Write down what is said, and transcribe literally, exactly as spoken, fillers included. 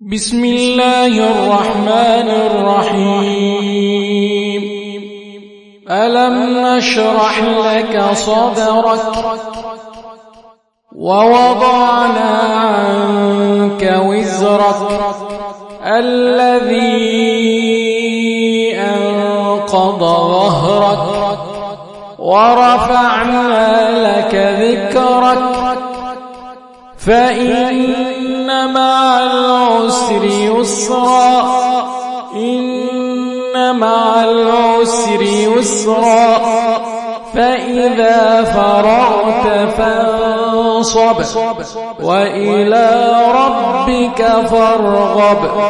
بسم الله الرحمن الرحيم. ألم نشرح لك صدرك ووضعنا عنك وزرك الذي أنقض ظهرك ورفعنا لك ذكرك فإن مع العسر يسرا إن مع العسر يسرا فإذا فرغت فانصب وإلى ربك فارغب.